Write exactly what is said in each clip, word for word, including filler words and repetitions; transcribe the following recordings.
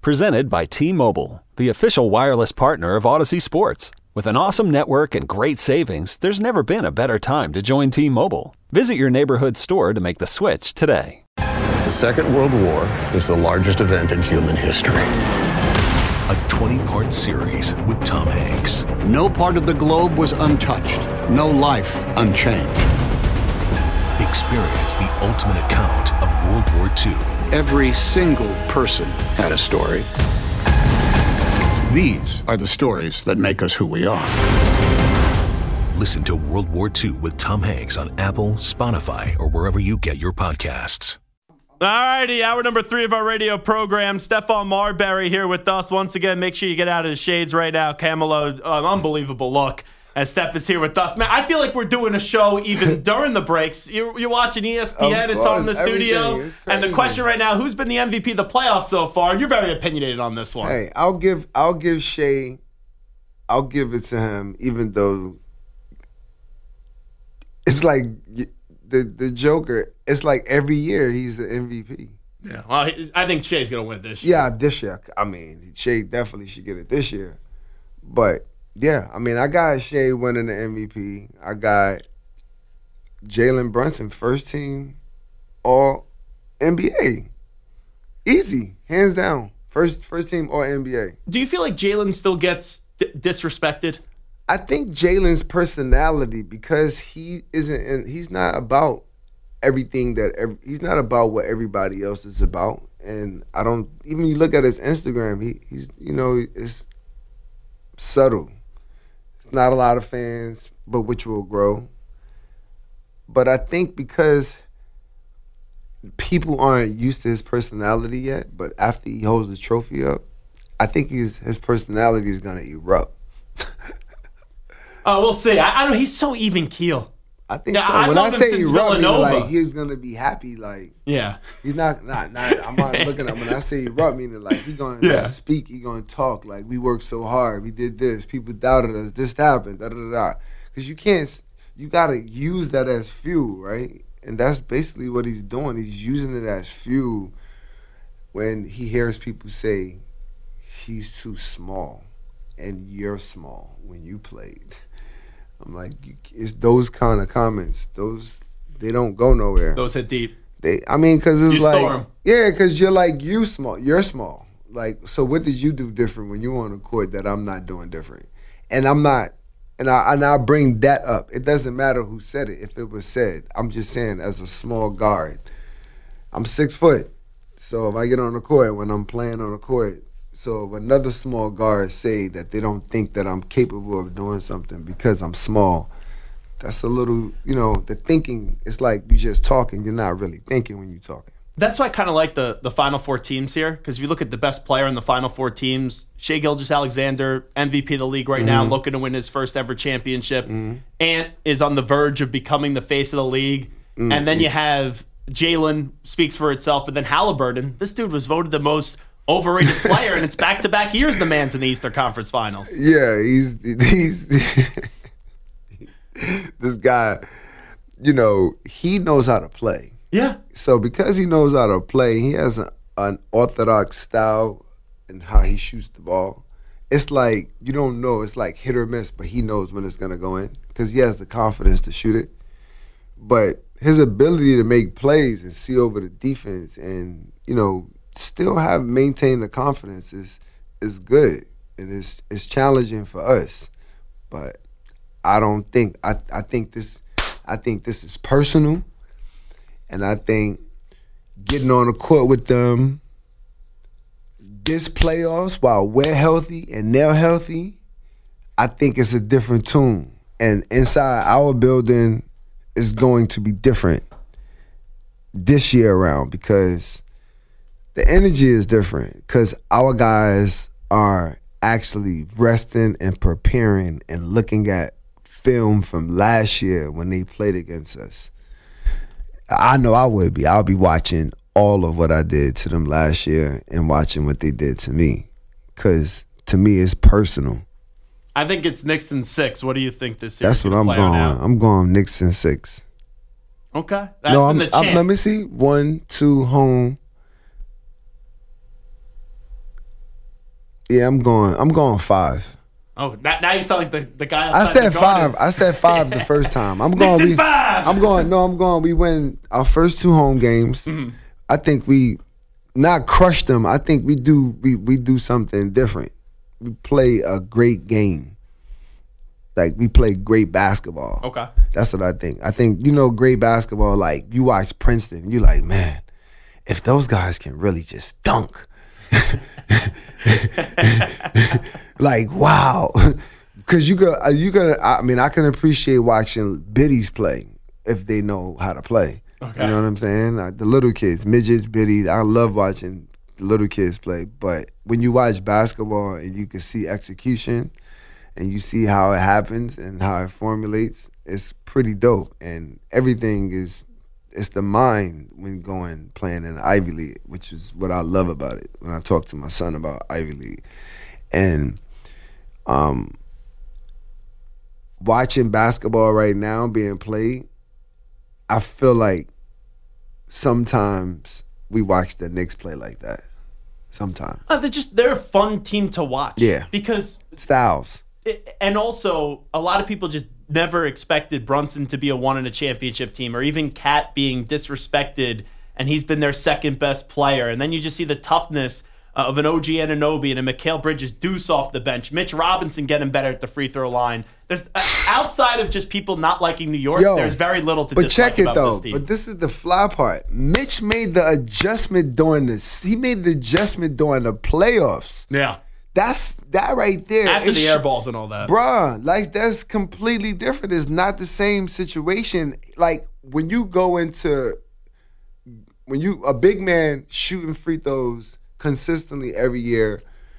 Presented by T-Mobile, the official wireless partner of Odyssey Sports. With an awesome network and great savings, there's never been a better time to join T-Mobile. Visit your neighborhood store to make the switch today. The Second World War is the largest event in human history. A twenty-part series with Tom Hanks. No part of the globe was untouched. No life unchanged. Experience the ultimate account of World War Two. Every single person had a story. These are the stories that make us who we are. Listen to World War Two with Tom Hanks on Apple, Spotify, or wherever you get your podcasts. All righty, hour number three of our radio program. Stephon Marbury here with us. Once again, make sure you get out of the shades right now. Camelo, uh, unbelievable look as Steph is here with us. Man, I feel like we're doing a show even during the breaks. You're, you're watching E S P N, it's on in the studio. And the question right now, who's been the M V P of the playoffs so far? And you're very opinionated on this one. Hey, I'll give I'll give Shea, I'll give it to him, even though it's like the the Joker, it's like every year he's the M V P. Yeah, well, I think Shea's going to win this year. Yeah, this year. I mean, Shea definitely should get it this year. But, yeah, I mean, I got Shea winning the M V P. I got Jalen Brunson, first team All N B A. Easy, hands down. First first team All N B A. Do you feel like Jalen still gets d- disrespected? I think Jalen's personality, because he isn't, in, he's not about everything that, every, he's not about what everybody else is about. And I don't, even you look at his Instagram, he he's, you know, it's subtle. It's not a lot of fans, but which will grow. But I think because people aren't used to his personality yet, but after he holds the trophy up, I think his his personality is going to erupt. Oh, we'll see. I, I don't. He's so even keel. I think yeah, so. I when I say erupt, like he's gonna be happy. Like yeah, he's not. Not. not I'm not looking at when I say erupt, meaning like he's gonna yeah. speak. He's gonna talk. Like we worked so hard. We did this. People doubted us. This happened. Da da da da. Because you can't. You gotta use that as fuel, right? And that's basically what he's doing. He's using it as fuel when he hears people say he's too small and you're small when you played. I'm like, it's those kind of comments. Those, they don't go nowhere. Those hit deep. They, I mean, because it's you like, storm. yeah, because you're like, you small. You're small. Like, so what did you do different when you were on the court that I'm not doing different? And I'm not, and I and I bring that up. It doesn't matter who said it, if it was said. I'm just saying, as a small guard, I'm six foot. So if I get on the court, when I'm playing on the court, so if another small guard say that they don't think that I'm capable of doing something because I'm small, that's a little, you know, the thinking, it's like you just talking. You're not really thinking when you're talking. That's why I kind of like the, the Final Four teams here, because if you look at the best player in the Final Four teams, Shai Gilgeous-Alexander, M V P of the league right mm-hmm. now, looking to win his first ever championship. Mm-hmm. Ant is on the verge of becoming the face of the league. Mm-hmm. And then you have Jalen, speaks for itself, but then Halliburton. This dude was voted the most overrated player, and it's back-to-back years the man's in the Eastern Conference Finals. Yeah, he's he's this guy, you know, he knows how to play. Yeah. So because he knows how to play, he has an unorthodox style in how he shoots the ball. It's like, you don't know, it's like hit or miss, but he knows when it's going to go in because he has the confidence to shoot it. But his ability to make plays and see over the defense and, you know, still have maintained the confidence is is good, and it's it's challenging for us. But I don't think I I think this I think this is personal, and I think getting on the court with them this playoffs while we're healthy and they're healthy, I think it's a different tune. And inside our building is going to be different this year around because the energy is different because our guys are actually resting and preparing and looking at film from last year when they played against us. I know I would be. I'll be watching all of what I did to them last year and watching what they did to me because to me it's personal. I think it's Knicks in six. What do you think this series? That's what I'm going. I'm going Knicks in six. Okay. That's no, been I'm, the champ. I'm, let me see. One, two, home. Yeah, I'm going. I'm going five. Oh, that, now you sound like the, the guy I outside said the garden. five. I said five the first time. I'm going. Nixon we, five! I'm going. No, I'm going. We win our first two home games. Mm-hmm. I think we not crush them. I think we do. We we do something different. We play a great game. Like we play great basketball. Okay, that's what I think. I think you know great basketball. Like you watch Princeton, you like, man, if those guys can really just dunk. Like wow, because you could you could I mean I can appreciate watching biddies play if they know how to play. Okay. You know what I'm saying? Like the little kids, midgets, biddies. I love watching the little kids play. But when you watch basketball and you can see execution and you see how it happens and how it formulates, it's pretty dope. And everything is. It's the mind when going playing in the Ivy League, which is what I love about it. When I talk to my son about Ivy League, and um, watching basketball right now being played, I feel like sometimes we watch the Knicks play like that. Sometimes uh, they're just they're a fun team to watch. Yeah, because styles, it, and also a lot of people just. Never expected Brunson to be a one in a championship team, or even Cat being disrespected, and he's been their second best player. And then you just see the toughness uh, of an O G Anunoby and a Mikal Bridges deuce off the bench. Mitch Robinson getting better at the free throw line. There's uh, outside of just people not liking New York, Yo, there's very little to but dislike check it about though. this team. But this is the fly part. Mitch made the adjustment during this. He made the adjustment during the playoffs. Yeah. That's that right there. After It's, the air balls and all that. Bruh, like that's completely different. It's not the same situation. Like when you go into, when you, a big man shooting free throws consistently every year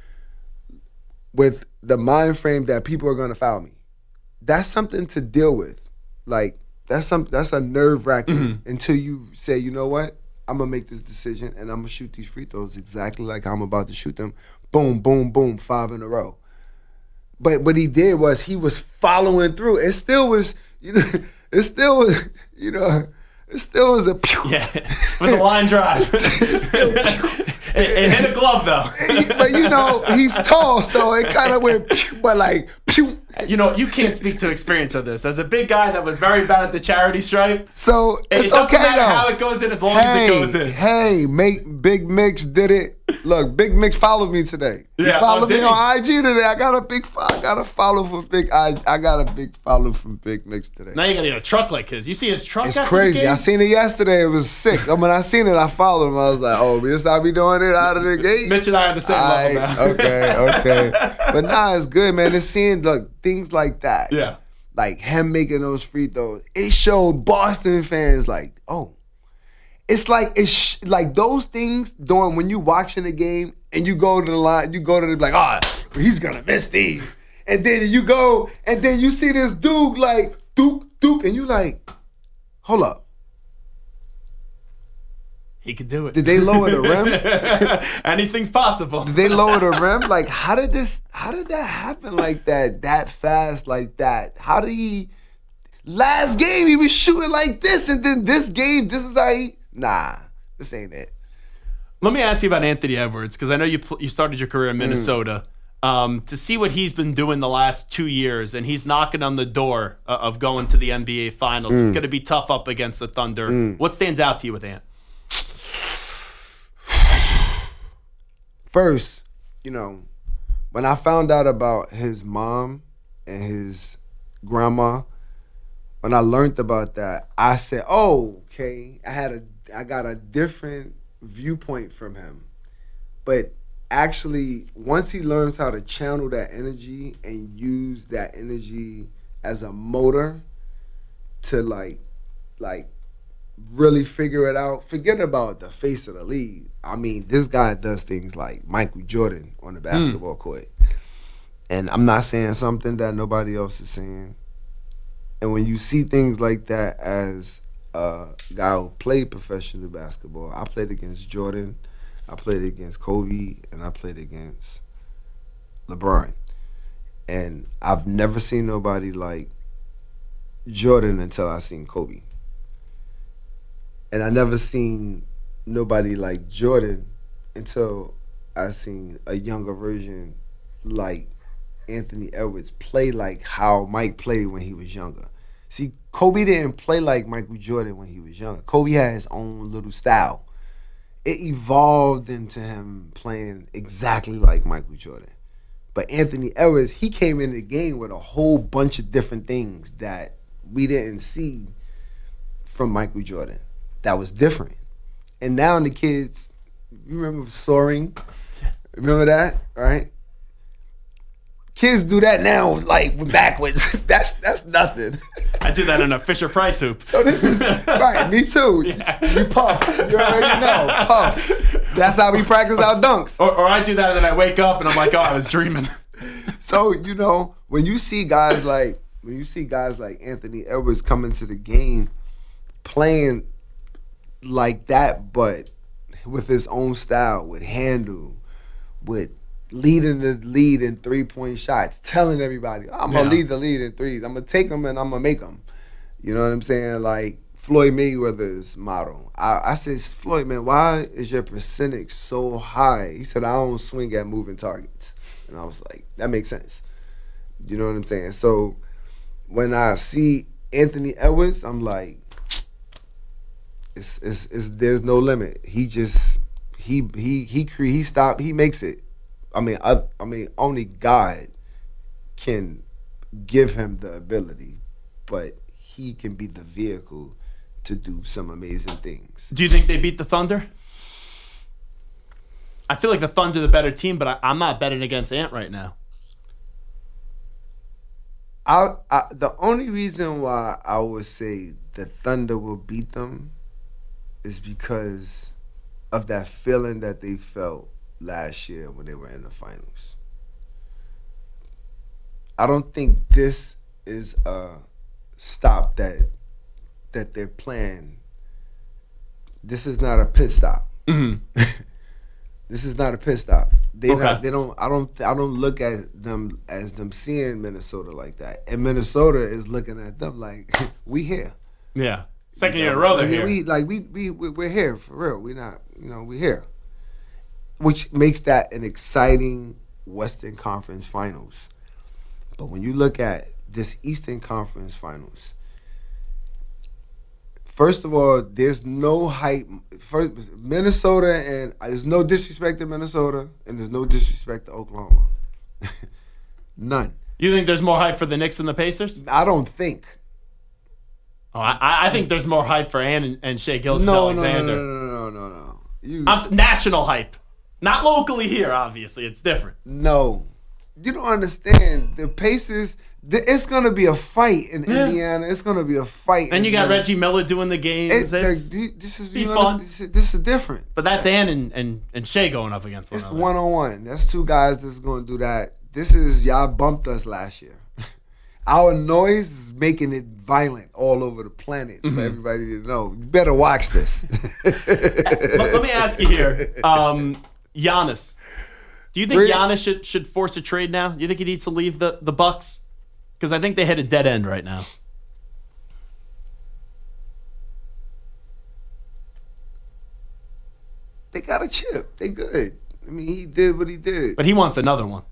with the mind frame that people are going to foul me, that's something to deal with. Like that's some, that's a nerve wracking mm-hmm. until you say, you know what? I'm going to make this decision and I'm going to shoot these free throws exactly like I'm about to shoot them. Boom, boom, boom, five in a row. But what he did was he was following through. It still was, you know, it still was, you know, it still was a pew. Yeah, it was a line drive. it, still, it, it hit a glove though. But you know, he's tall, so it kind of went pew, but like pew. You know, you can't speak to experience of this. As a big guy that was very bad at the charity stripe, so it's it doesn't okay matter though. how it goes in as long hey, as it goes in. Hey, make Big Mix did it. Look, Big Mix followed me today. Yeah, he followed oh, me he? on I G today. I got a big, I got a follow for Big. I, I got a big follow from Big Mix today. Now you got to get a truck like his. You see his truck? It's after crazy. the game? I seen it yesterday. It was sick. When I seen it, I followed him. I was like, oh, this how we doing it out of the gate. Mitch and I are the same I, level now. okay, okay. But nah, it's good, man. It's seeing look things like that. Yeah. Like him making those free throws. It showed Boston fans like, oh. It's like it's sh- like those things during when you watching the game and you go to the line, you go to the like, oh, he's gonna miss these, and then you go and then you see this dude like Duke Duke, and you like, hold up, he could do it. Did they lower the rim? Anything's possible. Did they lower the rim? Like, how did this? How did that happen like that? That fast like that? How did he? Last game he was shooting like this, and then this game, this is how he. Nah, this ain't it. Let me ask you about Anthony Edwards, because I know you pl- you started your career in Minnesota. Mm. Um, to see what he's been doing the last two years, and he's knocking on the door uh, of going to the N B A Finals. Mm. It's going to be tough up against the Thunder. Mm. What stands out to you with Ant? First, you know, when I found out about his mom and his grandma, when I learned about that, I said, "Oh, okay." I had a I got a different viewpoint from him. But actually, once he learns how to channel that energy and use that energy as a motor to like, like really figure it out, forget about the face of the league. I mean, this guy does things like Michael Jordan on the basketball mm. court. And I'm not saying something that nobody else is saying. And when you see things like that as a guy who played professional basketball, I played against Jordan, I played against Kobe, and I played against LeBron. And I've never seen nobody like Jordan until I seen Kobe. And I never seen nobody like Jordan until I seen a younger version like Anthony Edwards play like how Mike played when he was younger. See, Kobe didn't play like Michael Jordan when he was younger. Kobe had his own little style. It evolved into him playing exactly like Michael Jordan. But Anthony Edwards, he came in the game with a whole bunch of different things that we didn't see from Michael Jordan. That was different. And now the kids, you remember Soaring? Remember that, right? Kids do that now, like backwards. that's that's nothing. I do that in a Fisher Price hoop. So this is right. Me too. Yeah. You puff. You already know. Puff. That's how we practice our dunks. Or, or I do that and then I wake up and I'm like, oh, I was dreaming. So you know when you see guys like when you see guys like Anthony Edwards come into the game, playing like that, but with his own style, with handle, with leading the lead in three-point shots, telling everybody, I'm going to yeah. lead the lead in threes. I'm going to take them and I'm going to make them. You know what I'm saying? Like Floyd Mayweather's motto. I, I said, Floyd, man, why is your percentage so high? He said, I don't swing at moving targets. And I was like, that makes sense. You know what I'm saying? So when I see Anthony Edwards, I'm like, it's, it's, it's, there's no limit. He just, he, he, he, cre- he stopped, he makes it. I mean, I, I mean, only God can give him the ability, but he can be the vehicle to do some amazing things. Do you think they beat the Thunder? I feel like the Thunder the better team, but I, I'm not betting against Ant right now. I, I the only reason why I would say the Thunder will beat them is because of that feeling that they felt last year when they were in the finals. I don't think this is a stop that that they're playing. This is not a pit stop. Mm-hmm. This is not a pit stop. They okay. not, they don't. I don't. I don't look at them as them seeing Minnesota like that, and Minnesota is looking at them like we here. Yeah, second year in a row they're like, here. We like we we we're here for real. We not. You know we here. Which makes that an exciting Western Conference Finals. But when you look at this Eastern Conference Finals, first of all, there's no hype. First, Minnesota, and there's no disrespect to Minnesota, and there's no disrespect to Oklahoma. None. You think there's more hype for the Knicks and the Pacers? I don't think. Oh, I, I think there's more hype for Ann and, and Shai Gilgeous-Alexander. No, no, no, no, no, no, no. You, I'm, national hype. Not locally here, obviously. It's different. No. You don't understand. The Pacers, it's going to be a fight in yeah. Indiana. It's going to be a fight. And you got Reggie Miller doing the games. It's, it's, this is be fun. This, this is different. But that's Ann and, and, and Shai going up against one it's another. It's one-on-one. That's two guys that's going to do that. This is, y'all bumped us last year. Our noise is making it violent all over the planet for mm-hmm. everybody to know. You better watch this. let, let me ask you here. Um, Giannis. Do you think really? Giannis should, should force a trade now? Do you think he needs to leave the, the Bucks? Because I think they hit a dead end right now. They got a chip. They good. I mean, he did what he did. But he wants another one.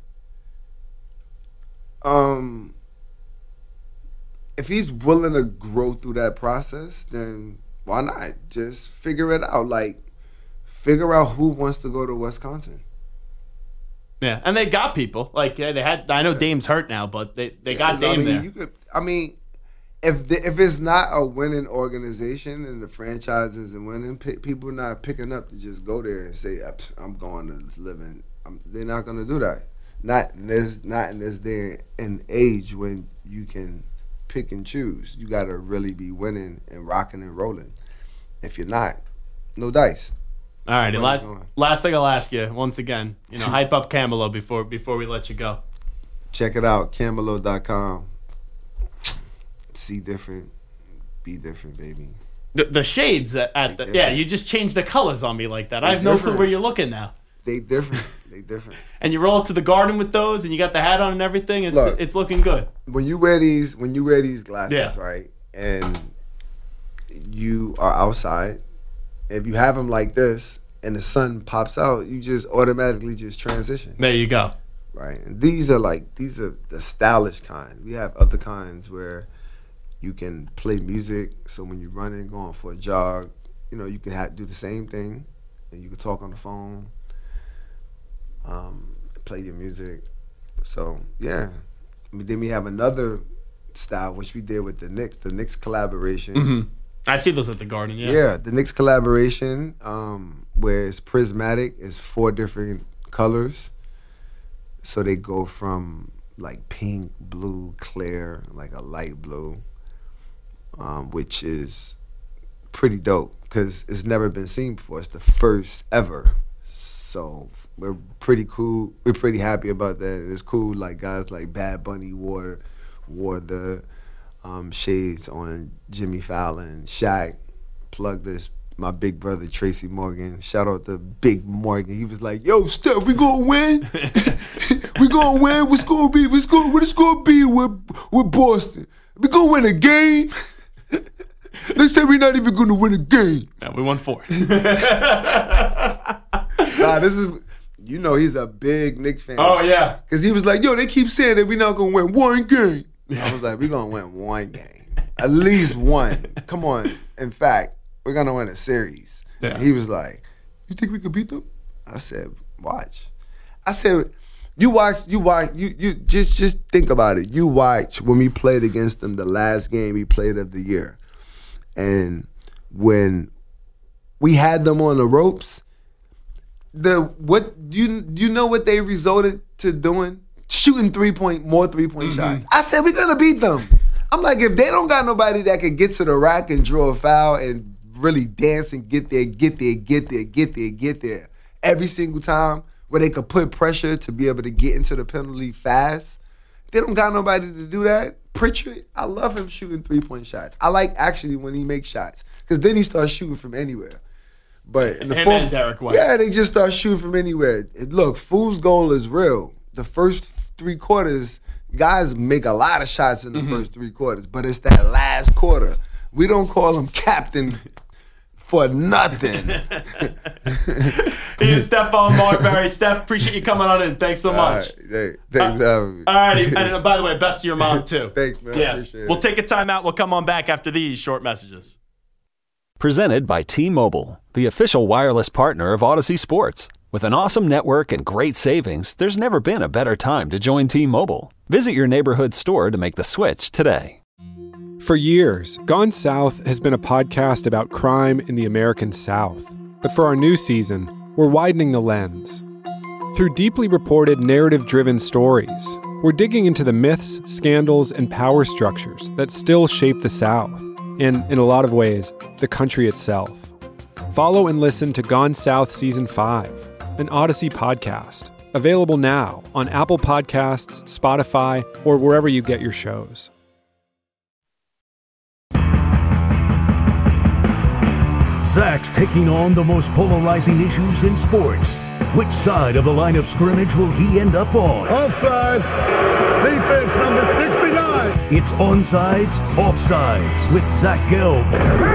Um, if he's willing to grow through that process, then why not? Just figure it out. Like, figure out who wants to go to Wisconsin. Yeah, and they got people. Like yeah, they had. I know yeah. Dame's hurt now, but they, they yeah, got Dame I mean, there. You could, I mean, if the, if it's not a winning organization and the franchise isn't winning, p- people not picking up to just go there and say, "I'm going to live in." I'm, they're not going to do that. Not in this, not in this day and age when you can pick and choose. You got to really be winning and rocking and rolling. If you're not, no dice. All right, last, last thing I'll ask you, once again, you know, hype up Camelo before before we let you go. Check it out, camelo dot com. See different, be different, baby. The, the shades at, at the, different. Yeah, you just changed the colors on me like that. They I have different. no clue where you're looking now. They different, they different. And you roll up to the garden with those, and you got the hat on and everything. It's, Look, it's looking good. When you wear these, when you wear these glasses, yeah. right, and you are outside, if you have them like this and the sun pops out, you just automatically just transition. There you go. Right, and these are like these are the stylish kind. We have other kinds where you can play music. So when you're running, going for a jog, you know, you can have, do the same thing, and you can talk on the phone, um, play your music. So yeah, I mean, then we have another style which we did with the Knicks, the Knicks collaboration. Mm-hmm. I see those at the Garden. Yeah, yeah, the Knicks collaboration, um, where it's prismatic. It's four different colors. So they go from like pink, blue, clear, like a light blue, um, which is pretty dope because it's never been seen before. It's the first ever. So we're pretty cool. We're pretty happy about that. It's cool. Like guys like Bad Bunny wore wore the um, shades on Jimmy Fallon, Shaq plugged this. My big brother Tracy Morgan, shout out to Big Morgan. He was like, "Yo, Steph, we gonna win. we gonna win. What's gonna be? What's gonna what it's gonna be with with Boston? We gonna win a game. They say we're not even gonna win a game. Yeah, we won four. Nah, this is you know he's a big Knicks fan. Oh yeah, because he was like, "Yo, they keep saying that we're not gonna win one game." I was like, "We gonna win one game, at least one. Come on. In fact." We're going to win a series. Yeah. He was like, you think we could beat them? I said, watch. I said, you watch, you watch, you you just just think about it. You watch when we played against them the last game we played of the year. And when we had them on the ropes, the what you you know what they resulted to doing? Shooting three-point, more three-point mm-hmm. shots. I said, we're going to beat them. I'm like, if they don't got nobody that can get to the rack and draw a foul and really dance and get there, get there, get there, get there, get there every single time where they could put pressure to be able to get into the penalty fast. They don't got nobody to do that. Pritchard, I love him shooting three-point shots. I like actually when he makes shots because then he starts shooting from anywhere. But in the Him fourth, and Derek White. Yeah, they just start shooting from anywhere. Look, fool's goal is real. The first three quarters, guys make a lot of shots in the mm-hmm. first three quarters, but it's that last quarter. We don't call him captain for nothing. He is Stephon Marbury. Steph, appreciate you coming on in. Thanks so much. All right, hey, thanks for having me. All righty. And uh, by the way, best to your mom, too. Thanks, man. Yeah. Appreciate we'll it. take a timeout. We'll come on back after these short messages. Presented by T-Mobile, the official wireless partner of Odyssey Sports. With an awesome network and great savings, there's never been a better time to join T-Mobile. Visit your neighborhood store to make the switch today. For years, Gone South has been a podcast about crime in the American South. But for our new season, we're widening the lens. Through deeply reported, narrative-driven stories, we're digging into the myths, scandals, and power structures that still shape the South, and, in a lot of ways, the country itself. Follow and listen to Gone South Season five, an Odyssey podcast, available now on Apple Podcasts, Spotify, or wherever you get your shows. Zach's taking on the most polarizing issues in sports. Which side of the line of scrimmage will he end up on? Offside. Defense number sixty-nine. It's Onsides, Offsides with Zach Gelb.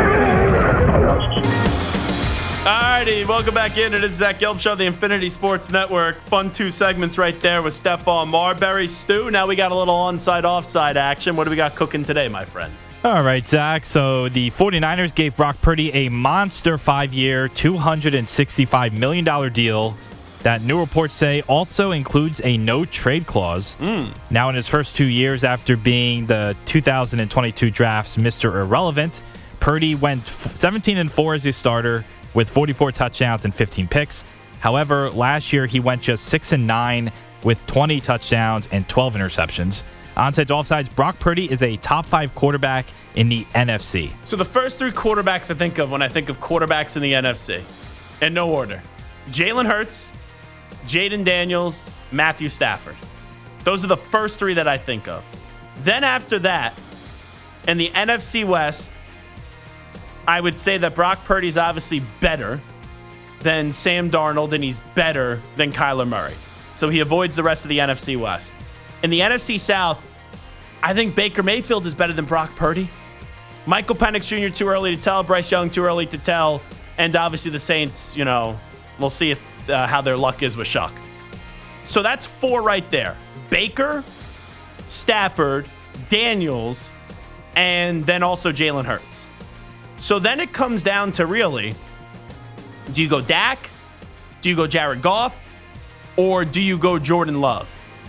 Alrighty, welcome back in. It is Zach Gelb Show, the Infinity Sports Network. Fun two segments right there with Stephon Marbury. Stu, now we got a little onside, offside action. What do we got cooking today, my friend? All right, Zach. So the 49ers gave Brock Purdy a monster five-year, two hundred sixty-five million dollars deal that new reports say also includes a no-trade clause. Mm. Now in his first two years after being the two thousand twenty-two draft's Mister Irrelevant, Purdy went seventeen and four as a starter with forty-four touchdowns and fifteen picks. However, last year he went just six and nine with twenty touchdowns and twelve interceptions. Onsides, offsides, Brock Purdy is a top five quarterback in the N F C. So the first three quarterbacks I think of when I think of quarterbacks in the N F C, in no order: Jalen Hurts, Jaden Daniels, Matthew Stafford. Those are the first three that I think of. Then after that, in the N F C West, I would say that Brock Purdy's obviously better than Sam Darnold, and he's better than Kyler Murray. So he avoids the rest of the N F C West. In the N F C South, I think Baker Mayfield is better than Brock Purdy. Michael Penix Junior too early to tell. Bryce Young too early to tell. And obviously the Saints, you know, We'll see if, uh, how their luck is with Shough. So that's four right there. Baker, Stafford, Daniels, and then also Jalen Hurts. So then it comes down to really, do you go Dak? Do you go Jared Goff? Or do you go Jordan Love?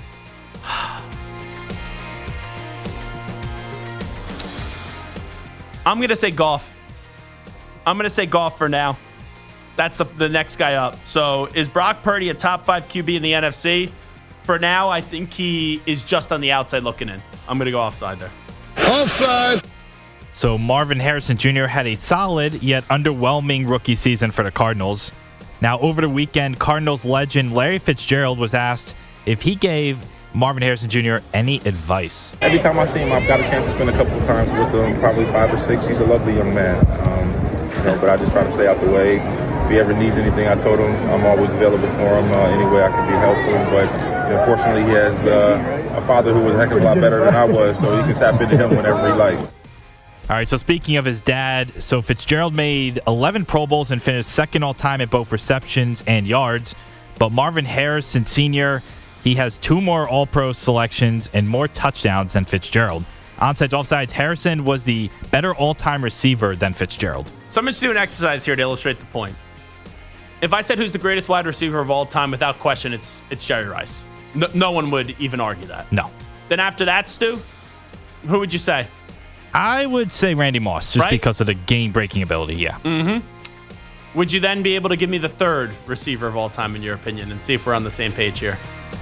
I'm going to say Goff. I'm going to say Goff for now. That's the, the next guy up. So is Brock Purdy a top five Q B in the N F C? For now, I think he is just on the outside looking in. I'm going to go offside there. Offside. So Marvin Harrison Junior had a solid yet underwhelming rookie season for the Cardinals. Now, over the weekend, Cardinals legend Larry Fitzgerald was asked if he gave Marvin Harrison Junior any advice. Every time I see him, I've got a chance to spend a couple of times with him, probably five or six. He's a lovely young man, um, you know, but I just try to stay out the way. If he ever needs anything, I told him I'm always available for him uh, any way I can be helpful. But you know, fortunately, he has uh, a father who was a heck of a lot better than I was, so he can tap into him whenever he likes. All right, so speaking of his dad, so Fitzgerald made eleven Pro Bowls and finished second all-time at both receptions and yards. But Marvin Harrison Senior, he has two more All-Pro selections and more touchdowns than Fitzgerald. Onsides, offsides, Harrison was the better all-time receiver than Fitzgerald. So I'm just doing an exercise here to illustrate the point. If I said who's the greatest wide receiver of all time, without question, it's it's Jerry Rice. No, no one would even argue that. No. Then after that, Stu, who would you say? I would say Randy Moss, just right? because of the game-breaking ability, yeah. Mm-hmm. Would you then be able to give me the third receiver of all time, in your opinion, and see if we're on the same page here?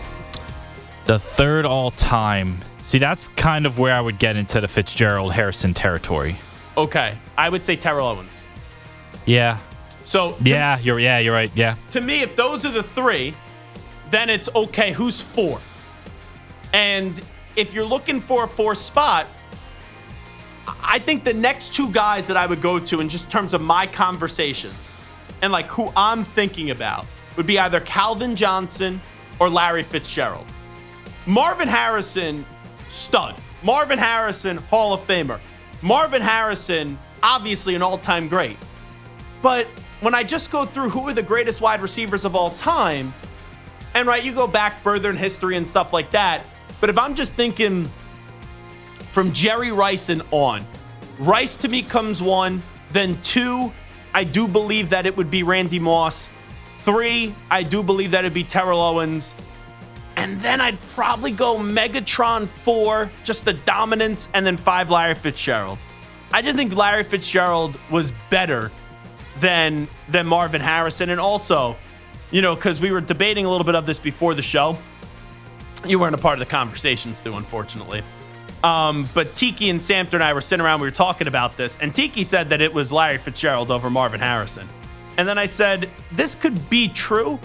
The third all-time. See, that's kind of where I would get into the Fitzgerald-Harrison territory. Okay. I would say Terrell Owens. Yeah. So yeah, to, you're yeah, you're right. Yeah. To me, if those are the three, then it's okay, who's four? And if you're looking for a fourth spot, I think the next two guys that I would go to in just terms of my conversations and like who I'm thinking about would be either Calvin Johnson or Larry Fitzgerald. Marvin Harrison, stud. Marvin Harrison, Hall of Famer. Marvin Harrison, obviously an all-time great. But when I just go through who are the greatest wide receivers of all time, and right, you go back further in history and stuff like that, but if I'm just thinking from Jerry Rice and on, Rice to me comes one, then two, I do believe that it would be Randy Moss. Three, I do believe that it'd be Terrell Owens. And then I'd probably go Megatron four, just the dominance, and then five, Larry Fitzgerald. I just think Larry Fitzgerald was better than, than Marvin Harrison. And also, you know, because we were debating a little bit of this before the show. You weren't a part of the conversation, Stu, unfortunately. Um, but Tiki and Samter and I were sitting around, we were talking about this, and Tiki said that it was Larry Fitzgerald over Marvin Harrison. And then I said, this could be true.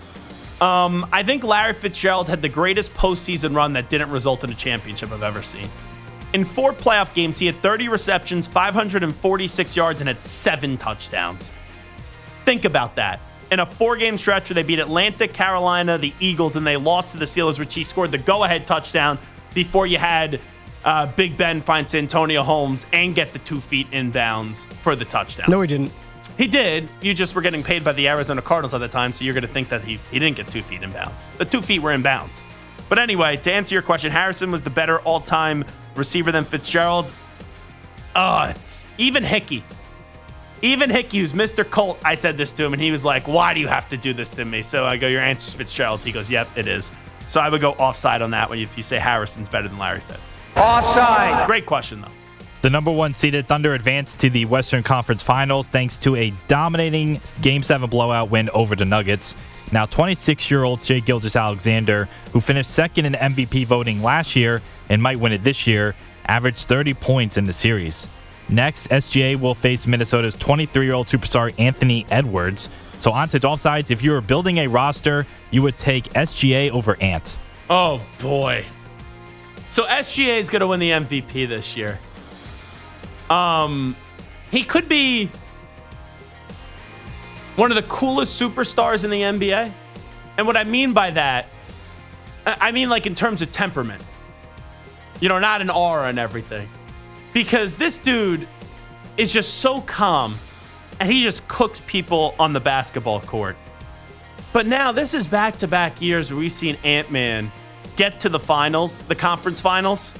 Um, I think Larry Fitzgerald had the greatest postseason run that didn't result in a championship I've ever seen. In four playoff games, he had thirty receptions, five hundred forty-six yards, and had seven touchdowns. Think about that. In a four-game stretch where they beat Atlanta, Carolina, the Eagles, and they lost to the Steelers, which he scored the go-ahead touchdown before you had uh, Big Ben find Santonio Holmes and get the two feet inbounds for the touchdown. No, he didn't. He did. You just were getting paid by the Arizona Cardinals at the time, so you're going to think that he, he didn't get two feet inbounds. The two feet were inbounds. But anyway, to answer your question, Harrison was the better all-time receiver than Fitzgerald. Oh, it's even Hickey. Even Hickey, who's Mister Colt, I said this to him, and he was like, why do you have to do this to me? So I go, your answer's Fitzgerald. He goes, yep, it is. So I would go offside on that one if you say Harrison's better than Larry Fitz. Offside. Great question, though. The number one seeded Thunder advanced to the Western Conference Finals thanks to a dominating Game seven blowout win over the Nuggets. Now, twenty-six-year-old Shai Gilgeous-Alexander, who finished second in M V P voting last year and might win it this year, averaged thirty points in the series. Next, S G A will face Minnesota's twenty-three-year-old superstar Anthony Edwards. So onsides, offsides, if you were building a roster, you would take S G A over Ant. Oh, boy. So S G A is going to win the M V P this year. Um, he could be one of the coolest superstars in the N B A. And what I mean by that, I mean like in terms of temperament. You know, not an aura and everything. Because this dude is just so calm, and he just cooks people on the basketball court. But now this is back-to-back years where we've seen Ant-Man get to the finals, the conference finals.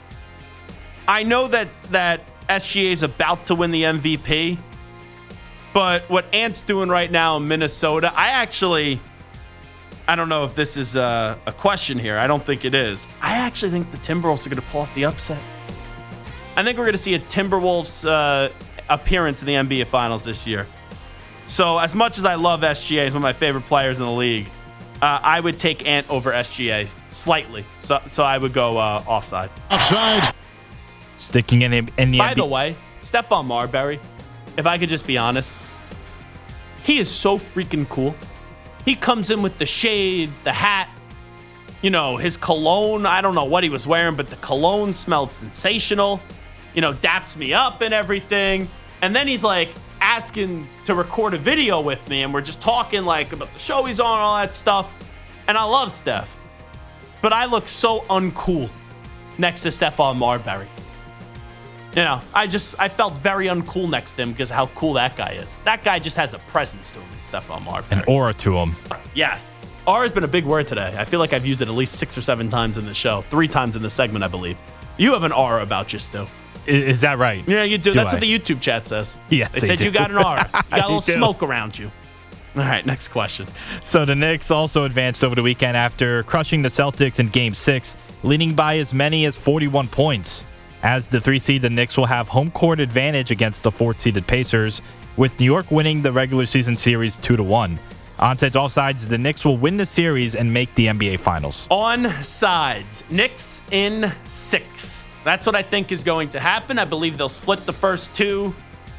I know that that S G A is about to win the M V P, but what Ant's doing right now in Minnesota, I actually, I don't know if this is a, a question here. I don't think it is. I actually think the Timberwolves are going to pull off the upset. I think we're going to see a Timberwolves uh, appearance in the N B A Finals this year. So as much as I love S G A, he's one of my favorite players in the league, uh, I would take Ant over S G A slightly. So so I would go uh, offside. Offside. Sticking in, in the By N B A. the way, Stephon Marbury, if I could just be honest, he is so freaking cool. He comes in with the shades, the hat, you know, his cologne. I don't know what he was wearing, but the cologne smelled sensational. You know, daps me up and everything. And then he's like asking to record a video with me, and we're just talking like about the show he's on and all that stuff. And I love Steph. But I look so uncool next to Stephon Marbury. You know, I just, I felt very uncool next to him because of how cool that guy is. That guy just has a presence to him, Stephon Marbury. An aura to him. Yes. Aura has been a big word today. I feel like I've used it at least six or seven times in the show. Three times in the segment, I believe. You have an aura about you, Stu. Is, is that right? Yeah, you do. do That's I? what the YouTube chat says. Yes, They, they said do. you got an aura. You got a little do. smoke around you. All right, next question. So the Knicks also advanced over the weekend after crushing the Celtics in Game six, leading by as many as forty-one points. As the three seed, the Knicks will have home court advantage against the fourth-seeded Pacers, with New York winning the regular season series two to one. Onsides, all sides, the Knicks will win the series and make the N B A Finals. On sides, Knicks in six. That's what I think is going to happen. I believe they'll split the first two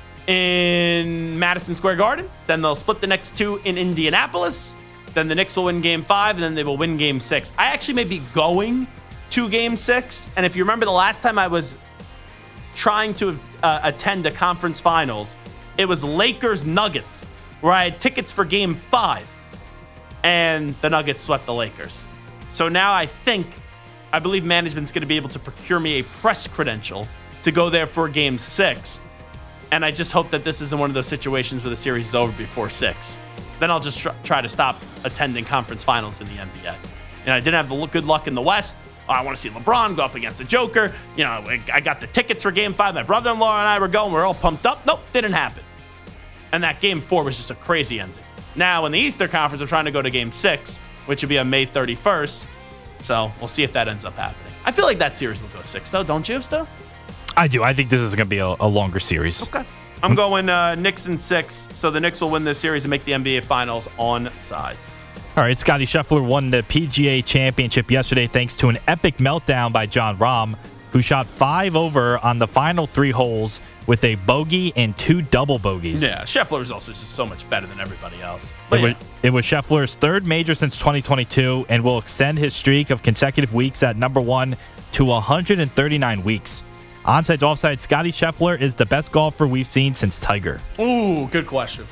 in Madison Square Garden. Then they'll split the next two in Indianapolis. Then the Knicks will win game five, and then they will win game six. I actually may be going to game six. And if you remember the last time I was trying to uh, attend a conference finals, it was Lakers Nuggets, where I had tickets for game five, and the Nuggets swept the Lakers. So now I think, I believe management's going to be able to procure me a press credential to go there for game six. And I just hope that this isn't one of those situations where the series is over before six. Then I'll just tr- try to stop attending conference finals in the N B A. And I didn't have the good luck in the West. Oh, I want to see LeBron go up against the Joker. You know, I got the tickets for game five. My brother-in-law and I were going. We were all pumped up. Nope, didn't happen. And that game four was just a crazy ending. Now, in the Eastern Conference, we're trying to go to game six, which would be on May thirty-first. So we'll see if that ends up happening. I feel like that series will go six, though. Don't you, still? I do. I think this is going to be a, a longer series. Okay. I'm going uh, Knicks in six, so the Knicks will win this series and make the N B A Finals on sides. All right, Scottie Scheffler won the P G A Championship yesterday thanks to an epic meltdown by Jon Rahm, who shot five over on the final three holes with a bogey and two double bogeys. Yeah, Scheffler is also just so much better than everybody else. But It yeah. was, it was Scheffler's third major since twenty twenty-two and will extend his streak of consecutive weeks at number one to one hundred thirty-nine weeks. Onsides, offsides, Scottie Scheffler is the best golfer we've seen since Tiger. Ooh, good question.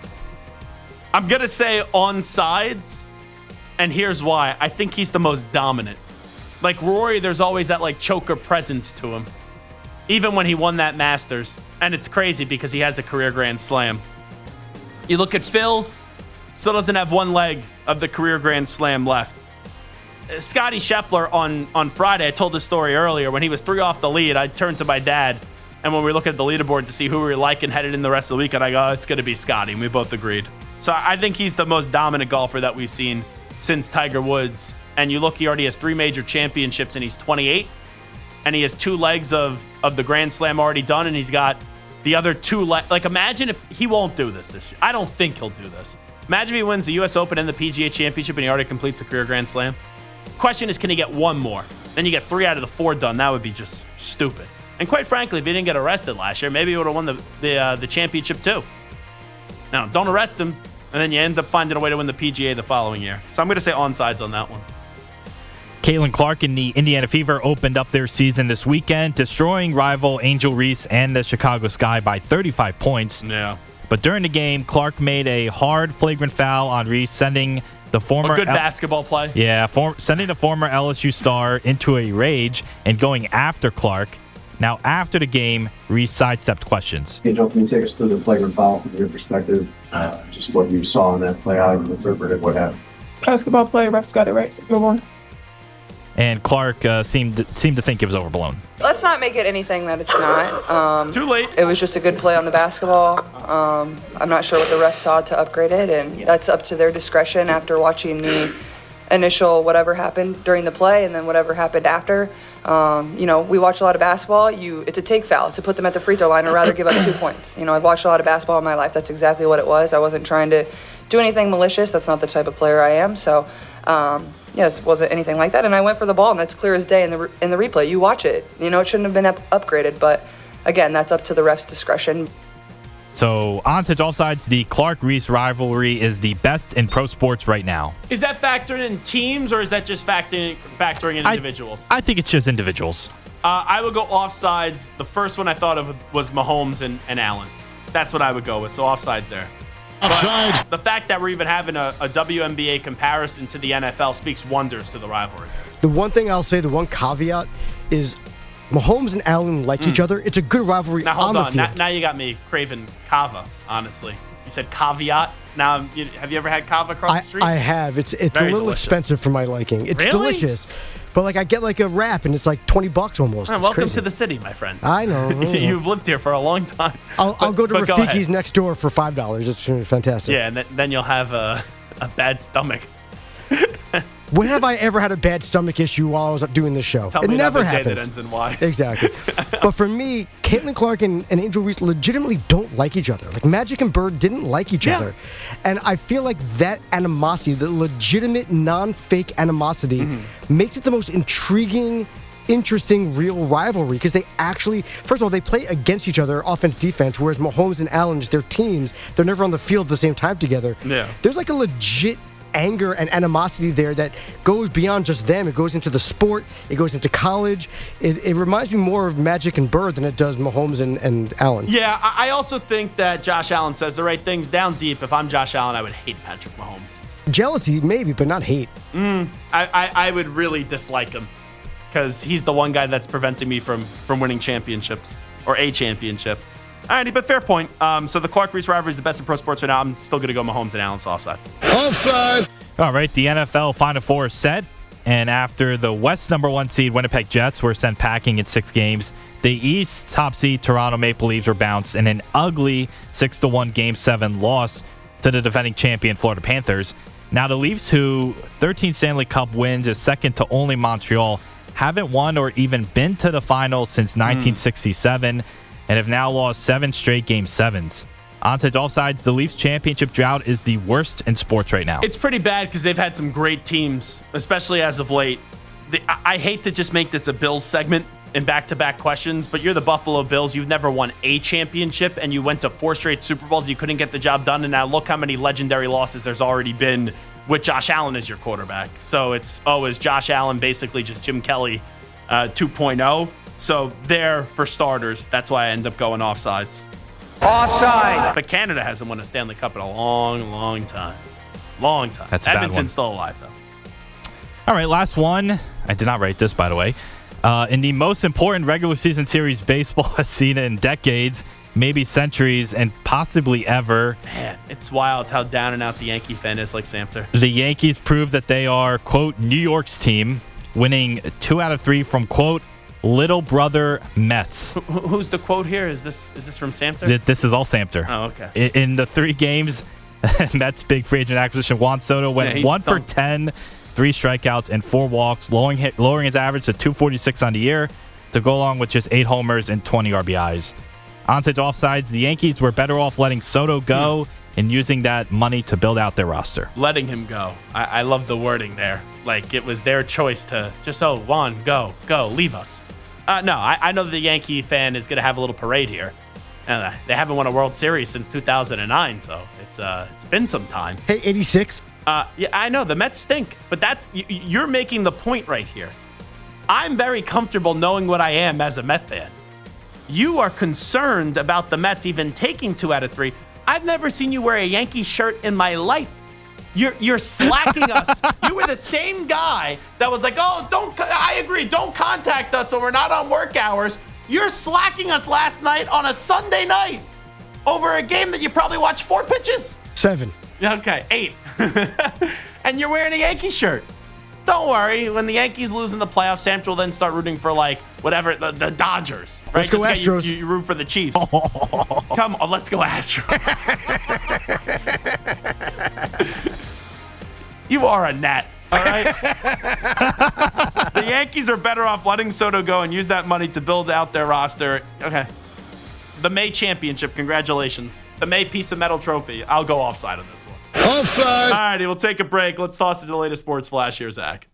I'm going to say on sides, and here's why. I think he's the most dominant. Like Rory, there's always that like choker presence to him. Even when he won that Masters. And it's crazy because he has a career Grand Slam. You look at Phil, still doesn't have one leg of the career Grand Slam left. Scottie Scheffler on, on Friday, I told this story earlier, when he was three off the lead, I turned to my dad, and when we look at the leaderboard to see who we were liking headed in the rest of the weekend, I go, oh, it's going to be Scottie, and we both agreed. So I think he's the most dominant golfer that we've seen since Tiger Woods. And you look, he already has three major championships, and he's twenty-eight, and he has two legs of, of the Grand Slam already done, and he's got the other two legs. Like, imagine if he won't do this this year. I don't think he'll do this. Imagine if he wins the U S Open and the P G A Championship, and he already completes a career Grand Slam. Question is, can he get one more? Then you get three out of the four done. That would be just stupid. And quite frankly, if he didn't get arrested last year, maybe he would have won the the, uh, the championship too. Now, don't arrest him, and then you end up finding a way to win the P G A the following year. So I'm going to say onsides on that one. Caitlin Clark and the Indiana Fever opened up their season this weekend, destroying rival Angel Reese and the Chicago Sky by thirty-five points. Yeah. But during the game, Clark made a hard, flagrant foul on Reese, sending the former A good L- basketball play. Yeah, for, sending the former L S U star into a rage and going after Clark. Now, after the game, Reese sidestepped questions. Hey, Joe, can you take us through the flagrant foul from your perspective? Uh, just what you saw in that play, how you interpreted what happened. Basketball play, refs got it right. Move on. And Clark uh, seemed seemed to think it was overblown. Let's not make it anything that it's not. Um, Too late. It was just a good play on the basketball. Um, I'm not sure what the refs saw to upgrade it, and that's up to their discretion after watching the initial whatever happened during the play and then whatever happened after. Um, you know, we watch a lot of basketball. You, it's a take foul to put them at the free throw line or rather give up two points. You know, I've watched a lot of basketball in my life. That's exactly what it was. I wasn't trying to do anything malicious. That's not the type of player I am. So, um, yes, wasn't anything like that. And I went for the ball, and that's clear as day in the re- in the replay. You watch it. You know, it shouldn't have been up- upgraded, but again, that's up to the ref's discretion. So, on to all sides, the Clark-Reese rivalry is the best in pro sports right now. Is that factoring in teams, or is that just factoring factoring in individuals? I, I think it's just individuals. Uh, I would go offsides. The first one I thought of was Mahomes and, and Allen. That's what I would go with. So offsides there. Offsides. The fact that we're even having a, a W N B A comparison to the N F L speaks wonders to the rivalry. The one thing I'll say, the one caveat is Mahomes and Allen like mm. each other. It's a good rivalry now, hold on the on. field. Now, now you got me craving kava, honestly. You said caveat. Now, I'm, you, have you ever had kava across I, the street? I have. It's it's Very a little delicious. expensive for my liking. It's Really? delicious. But like I get like a wrap and it's like twenty bucks almost. Well, It's welcome crazy. to the city, my friend. I know. I know. You've lived here for a long time. I'll, I'll But- go to but go Rafiki's ahead. next door for five dollars. It's fantastic. Yeah, and th- then you'll have a, a bad stomach. When have I ever had a bad stomach issue while I was doing this show? Tell it me never about the J happens. that ends in Y. Exactly. But for me, Caitlin Clark and, and Angel Reese legitimately don't like each other. Like Magic and Bird didn't like each Yeah. other. And I feel like that animosity, the legitimate non-fake animosity, Mm-hmm. makes it the most intriguing, interesting, real rivalry because they actually, first of all, they play against each other, offense, defense, whereas Mahomes and Allen, just their teams, they're never on the field at the same time together. Yeah. There's like a legit anger and animosity there that goes beyond just them. It goes into the sport. It goes into college. It, it reminds me more of Magic and Bird than it does Mahomes and, and Allen. Yeah, I I also think that Josh Allen says the right things down deep. If I'm Josh Allen, I would hate Patrick Mahomes. Jealousy, maybe, but not hate. Mm, I, I, I would really dislike him because he's the one guy that's preventing me from, from winning championships or a championship. All righty, but fair point. Um, so the Clark-Reese rivalry is the best in pro sports right now. I'm still going to go Mahomes and Allen, so offside. Offside. All right, the N F L Final Four is set. And after the West number one seed Winnipeg Jets were sent packing in six games, the East top seed Toronto Maple Leafs were bounced in an ugly six to one Game seven loss to the defending champion Florida Panthers. Now the Leafs, who thirteen Stanley Cup wins, is second to only Montreal, haven't won or even been to the finals since nineteen sixty-seven and have now lost seven straight Game sevens. On to all sides, the Leafs championship drought is the worst in sports right now. It's pretty bad because they've had some great teams, especially as of late. The, I, I hate to just make this a Bills segment in back-to-back questions, but you're the Buffalo Bills. You've never won a championship, and you went to four straight Super Bowls. You couldn't get the job done, and now look how many legendary losses there's already been with Josh Allen as your quarterback. So it's, oh, is Josh Allen basically just Jim Kelly uh, two point oh? So there, for starters, that's why I end up going offsides. Offside. But Canada hasn't won a Stanley Cup in a long, long time. Long time. That's a bad one. Edmonton's still alive, though. All right, last one. I did not write this, by the way. Uh, in the most important regular season series baseball has seen in decades, maybe centuries, and possibly ever. Man, it's wild how down and out the Yankee fan is like Samter. The Yankees proved that they are, quote, New York's team, winning two out of three from, quote, little brother Mets. Who, who's the quote here? Is this is this from Samter? Th- This is all Samter. Oh, okay. In, in the three games, Mets big free agent acquisition, Juan Soto went Yeah, he's one for stumped. ten, three strikeouts, and four walks, lowering, hit, lowering his average to two forty-six on the year to go along with just eight homers and twenty R B Is. On to offsides, the Yankees were better off letting Soto go hmm. and using that money to build out their roster. Letting him go. I, I love the wording there. Like, it was their choice to just, oh, Juan, go, go, leave us. Uh, no, I, I know the Yankee fan is going to have a little parade here. Uh, they haven't won a World Series since two thousand nine, so it's uh, it's been some time. Hey, eighty-six. Uh, yeah, I know the Mets stink, but that's y- you're making the point right here. I'm very comfortable knowing what I am as a Met fan. You are concerned about the Mets even taking two out of three. I've never seen you wear a Yankee shirt in my life. You're you're slacking us. You were the same guy that was like, oh, don't. I agree. Don't contact us when we're not on work hours. You're slacking us last night on a Sunday night over a game that you probably watched four pitches? Seven. Okay, eight. And you're wearing a Yankee shirt. Don't worry. When the Yankees lose in the playoffs, Sam will then start rooting for, like, whatever, the, the Dodgers. Right? Let's go Just Astros. You, you root for the Chiefs. Come on, let's go Astros. You are a net, all right? The Yankees are better off letting Soto go and use that money to build out their roster. Okay. The May championship, congratulations. The May piece of metal trophy. I'll go offside on this one. Offside. All righty, we'll take a break. Let's toss it to the latest sports flash here, Zach.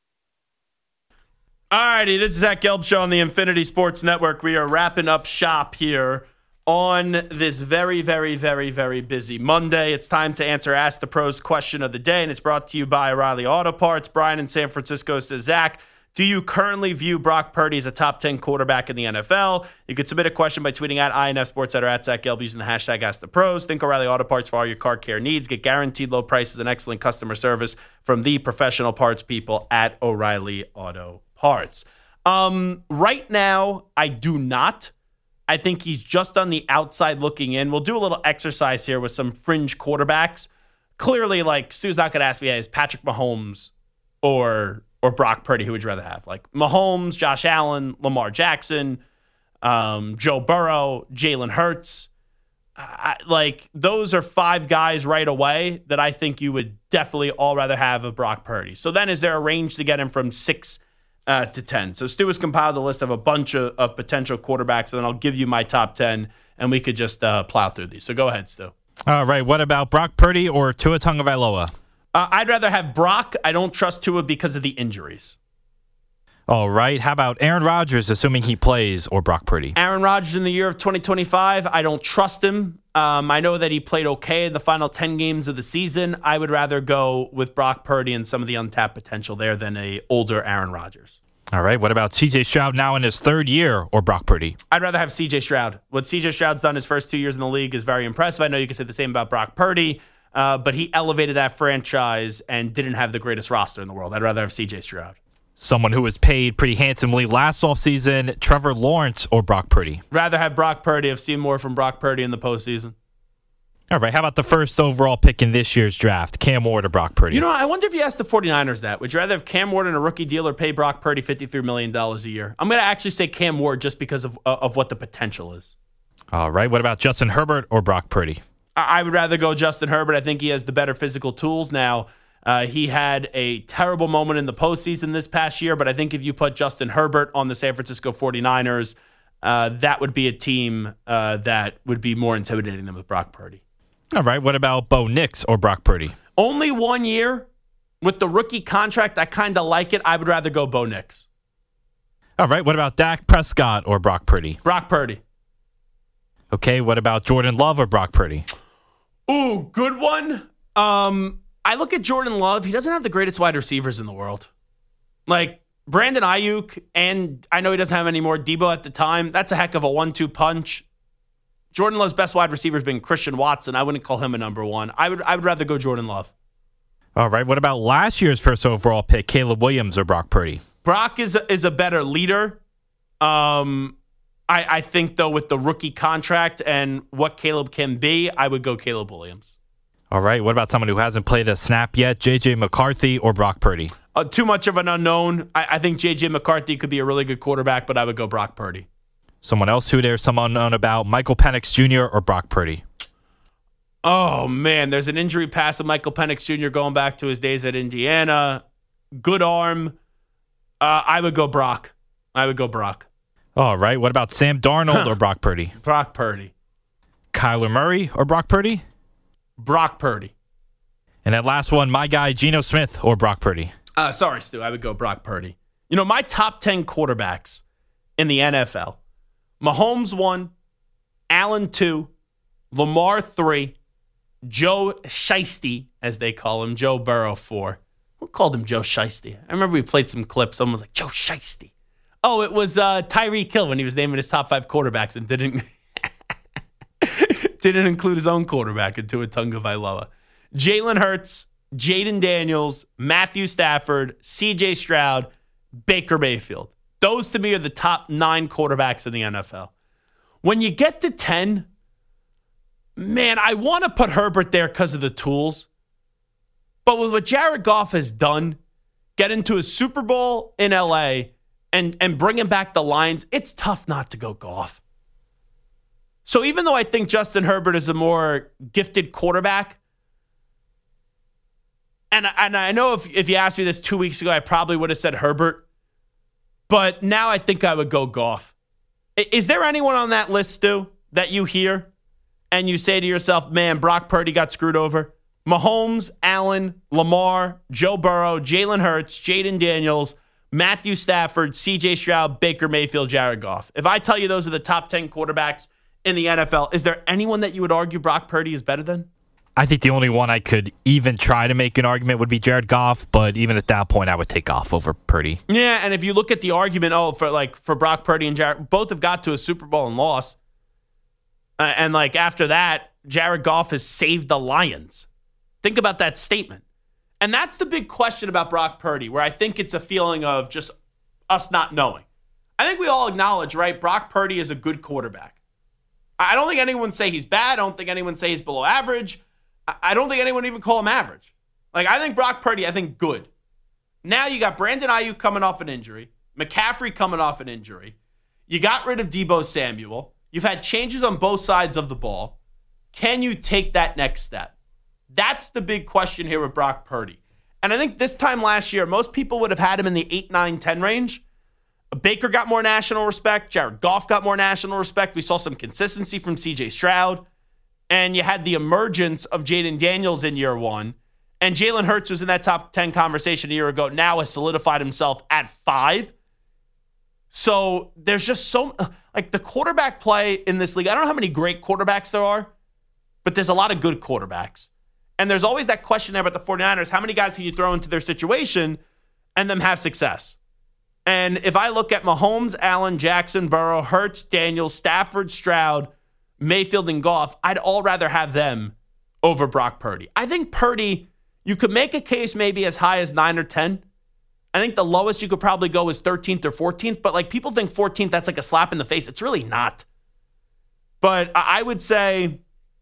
All righty, this is Zach Gelb Show on the Infinity Sports Network. We are wrapping up shop here on this very, very, very, very busy Monday. It's time to answer Ask the Pros question of the day, and it's brought to you by O'Reilly Auto Parts. Brian in San Francisco says, Zach, do you currently view Brock Purdy as a top ten quarterback in the N F L? You could submit a question by tweeting at I N F Sports or at Zach Gelb using the hashtag Ask the Pros. Think O'Reilly Auto Parts for all your car care needs. Get guaranteed low prices and excellent customer service from the professional parts people at O'Reilly Auto Parts. Um, right now, I do not. I think he's just on the outside looking in. We'll do a little exercise here with some fringe quarterbacks. Clearly, like, Stu's not going to ask me, hey, is Patrick Mahomes or or Brock Purdy, who would you rather have? Like Mahomes, Josh Allen, Lamar Jackson, um, Joe Burrow, Jalen Hurts. I, like, those are five guys right away that I think you would definitely all rather have of Brock Purdy. So then is there a range to get him from six uh, to ten? So Stu has compiled a list of a bunch of, of potential quarterbacks, and then I'll give you my top ten, and we could just uh, plow through these. So go ahead, Stu. All right, what about Brock Purdy or Tua Tagovailoa? Uh, I'd rather have Brock. I don't trust Tua because of the injuries. All right. How about Aaron Rodgers, assuming he plays, or Brock Purdy? Aaron Rodgers in the year of twenty twenty-five, I don't trust him. Um, I know that he played okay in the final ten games of the season. I would rather go with Brock Purdy and some of the untapped potential there than a older Aaron Rodgers. All right. What about C J Stroud now in his third year, or Brock Purdy? I'd rather have C J Stroud. What C J Stroud's done his first two years in the league is very impressive. I know you can say the same about Brock Purdy. Uh, but he elevated that franchise and didn't have the greatest roster in the world. I'd rather have C J Stroud. Someone who was paid pretty handsomely last offseason, Trevor Lawrence or Brock Purdy? Rather have Brock Purdy. I've seen more from Brock Purdy in the postseason. All right, how about the first overall pick in this year's draft, Cam Ward or Brock Purdy? You know, I wonder if you asked the 49ers that. Would you rather have Cam Ward in a rookie deal or pay Brock Purdy fifty-three million dollars a year? I'm going to actually say Cam Ward just because of, uh, of what the potential is. All right, what about Justin Herbert or Brock Purdy? I would rather go Justin Herbert. I think he has the better physical tools now. Uh, he had a terrible moment in the postseason this past year, but I think if you put Justin Herbert on the San Francisco 49ers, uh, that would be a team uh, that would be more intimidating than with Brock Purdy. All right, what about Bo Nix or Brock Purdy? Only one year with the rookie contract. I kind of like it. I would rather go Bo Nix. All right, what about Dak Prescott or Brock Purdy? Brock Purdy. Okay, what about Jordan Love or Brock Purdy? Ooh, good one. Um, I look at Jordan Love. He doesn't have the greatest wide receivers in the world. Like Brandon Ayuk, and I know he doesn't have any more Debo at the time. That's a heck of a one two punch. Jordan Love's best wide receiver has been Christian Watson. I wouldn't call him a number one. I would I would rather go Jordan Love. All right, what about last year's first overall pick, Caleb Williams or Brock Purdy? Brock is a, is a better leader. Um, I, I think, though, with the rookie contract and what Caleb can be, I would go Caleb Williams. All right. What about someone who hasn't played a snap yet, J J McCarthy or Brock Purdy? Uh, too much of an unknown. I, I think J J McCarthy could be a really good quarterback, but I would go Brock Purdy. Someone else who there's some unknown about, Michael Penix Junior or Brock Purdy? Oh, man. There's an injury past of Michael Penix Junior going back to his days at Indiana. Good arm. Uh, I would go Brock. I would go Brock. All right. What about Sam Darnold or Brock Purdy? Brock Purdy. Kyler Murray or Brock Purdy? Brock Purdy. And that last one, my guy, Geno Smith or Brock Purdy? Uh, sorry, Stu. I would go Brock Purdy. You know, my top ten quarterbacks in the N F L. Mahomes one, Allen two, Lamar three, Joe Shiesty, as they call him, Joe Burrow four. Who called him Joe Shiesty? I remember we played some clips. Someone was like, Joe Shiesty. Oh, it was uh, Tyreek Hill when he was naming his top five quarterbacks and didn't didn't include his own quarterback in Tua Tagovailoa. Jalen Hurts, Jaden Daniels, Matthew Stafford, C J Stroud, Baker Mayfield. Those to me are the top nine quarterbacks in the N F L. When you get to ten, man, I want to put Herbert there because of the tools. But with what Jared Goff has done, get into a Super Bowl in L A and, and bringing back the Lions, it's tough not to go Goff. So even though I think Justin Herbert is a more gifted quarterback, and, and I know if, if you asked me this two weeks ago, I probably would have said Herbert. But now I think I would go Goff. Is there anyone on that list, Stu, that you hear and you say to yourself, man, Brock Purdy got screwed over? Mahomes, Allen, Lamar, Joe Burrow, Jalen Hurts, Jaden Daniels, Matthew Stafford, C J Stroud, Baker Mayfield, Jared Goff. If I tell you those are the top ten quarterbacks in the N F L, is there anyone that you would argue Brock Purdy is better than? I think the only one I could even try to make an argument would be Jared Goff, but even at that point, I would take Goff over Purdy. Yeah, and if you look at the argument, oh, for like for Brock Purdy and Jared, both have got to a Super Bowl and lost. Uh, and like after that, Jared Goff has saved the Lions. Think about that statement. And that's the big question about Brock Purdy, where I think it's a feeling of just us not knowing. I think we all acknowledge, right, Brock Purdy is a good quarterback. I don't think anyone say he's bad. I don't think anyone say he's below average. I don't think anyone even call him average. Like, I think Brock Purdy, I think good. Now you got Brandon Ayuk coming off an injury, McCaffrey coming off an injury. You got rid of Deebo Samuel. You've had changes on both sides of the ball. Can you take that next step? That's the big question here with Brock Purdy. And I think this time last year, most people would have had him in the eight, nine, ten range. Baker got more national respect. Jared Goff got more national respect. We saw some consistency from C J Stroud. And you had the emergence of Jaden Daniels in year one. And Jalen Hurts was in that top ten conversation a year ago, now has solidified himself at five. So there's just so, like the quarterback play in this league, I don't know how many great quarterbacks there are, but there's a lot of good quarterbacks. And there's always that question there about the 49ers, how many guys can you throw into their situation and them have success? And if I look at Mahomes, Allen, Jackson, Burrow, Hurts, Daniels, Stafford, Stroud, Mayfield, and Goff, I'd all rather have them over Brock Purdy. I think Purdy, you could make a case maybe as high as nine or ten. I think the lowest you could probably go is thirteenth or fourteenth, but like people think fourteenth, that's like a slap in the face. It's really not. But I would say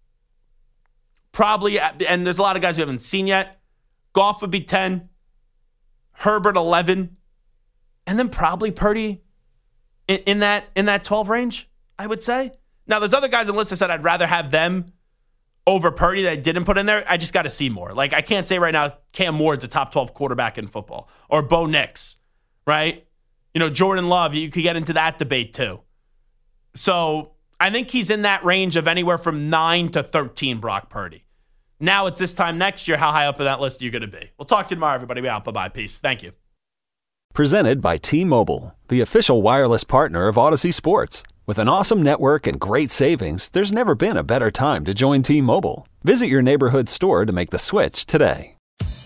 probably, and there's a lot of guys we haven't seen yet, Goff would be ten, Herbert eleven, and then probably Purdy in, in that in that twelve range, I would say. Now, there's other guys on the list that said I'd rather have them over Purdy that I didn't put in there. I just got to see more. Like, I can't say right now Cam Ward's a top twelve quarterback in football. Or Bo Nix, right? You know, Jordan Love, you could get into that debate too. So, I think he's in that range of anywhere from nine to thirteen, Brock Purdy. Now it's this time next year, how high up in that list are you going to be? We'll talk to you tomorrow, everybody. Be out. Bye-bye. Peace. Thank you. Presented by T-Mobile, the official wireless partner of Odyssey Sports. With an awesome network and great savings, there's never been a better time to join T-Mobile. Visit your neighborhood store to make the switch today.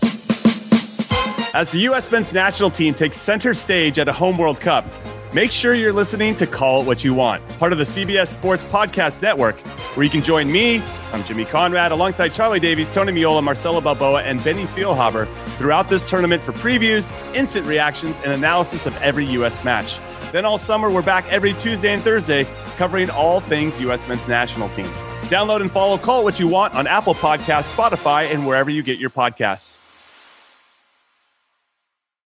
As the U S men's national team takes center stage at a home World Cup, make sure you're listening to Call It What You Want, part of the C B S Sports Podcast Network, where you can join me, I'm Jimmy Conrad, alongside Charlie Davies, Tony Miola, Marcelo Balboa, and Benny Feilhaber throughout this tournament for previews, instant reactions, and analysis of every U S match. Then all summer, we're back every Tuesday and Thursday covering all things U S men's national team. Download and follow Call It What You Want on Apple Podcasts, Spotify, and wherever you get your podcasts.